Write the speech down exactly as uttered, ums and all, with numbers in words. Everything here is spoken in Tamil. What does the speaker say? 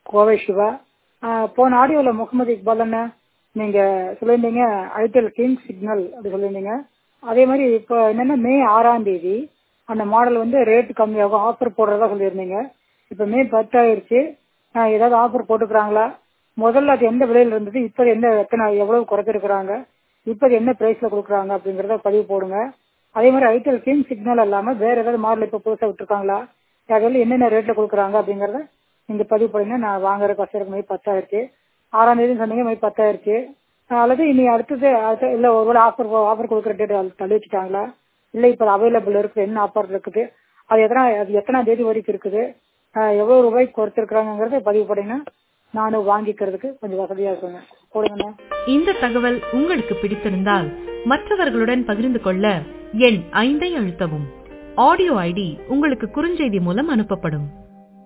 கோவை சிவா. ஆஹ் போன ஆடியோல முகமது இக்பால் அண்ணா நீங்க சொல்லியிருந்தீங்க ஐடிஎல் கிங் சிக்னல் அப்படி சொல்லியிருந்தீங்க. அதே மாதிரி இப்போ என்னன்னா மே ஆறாம் தேதி அந்த மாடல் வந்து ரேட் கம்மியாகும் ஆஃபர் போடுறதா சொல்லியிருந்தீங்க. இப்போ மே பத்தாயிருச்சு, ஏதாவது ஆஃபர் போட்டுக்கிறாங்களா? முதல்ல அது எந்த விலையில இருந்தது, இப்போ எந்த எத்தனை எவ்வளவு குறைச்சிருக்கிறாங்க, இப்போ என்ன பிரைஸ்ல கொடுக்குறாங்க அப்படிங்கறத பதிவு போடுங்க. அதே மாதிரி ஐடிஎல் கிங் சிக்னல் இல்லாம வேற ஏதாவது மாடல் இப்போ புதுசாக விட்டுருக்காங்களா, அதில் என்னென்ன ரேட்ல கொடுக்குறாங்க அப்படிங்கறத நீங்க பதிவு பண்ணுங்க. நான் வாங்குற கஷ்டம் மே பத்தாயிருச்சு, ஆறாம் தேதி சொன்னீங்க மே பத்தாயிருச்சு. அல்லது இனி அடுத்தது இல்ல ஒருவேளை ஆஃபர் ஆஃபர் கொடுக்குற டேட் தள்ளி வச்சுட்டாங்களா, இல்ல இப்ப அவைலபிள் இருக்குது, என்ன ஆஃபர் இருக்குது, அது எத்தனை அது எத்தனாம் தேதி வரைக்கும் இருக்குது, எவ்வளவு ரூபாய்க்கு குறைச்சிருக்கிறாங்கிறத பதிவு பண்ணீங்கன்னா நானும் வாங்கிக்கிறதுக்கு கொஞ்சம் வசதியா இருக்குங்க. போடுங்கண்ணா. இந்த தகவல் உங்களுக்கு பிடித்திருந்தால் மற்றவர்களுடன் பகிர்ந்து கொள்ள எண் ஐந்தை அழுத்தவும். ஆடியோ ஐடி உங்களுக்கு குறுஞ்செய்தி மூலம் அனுப்பப்படும்.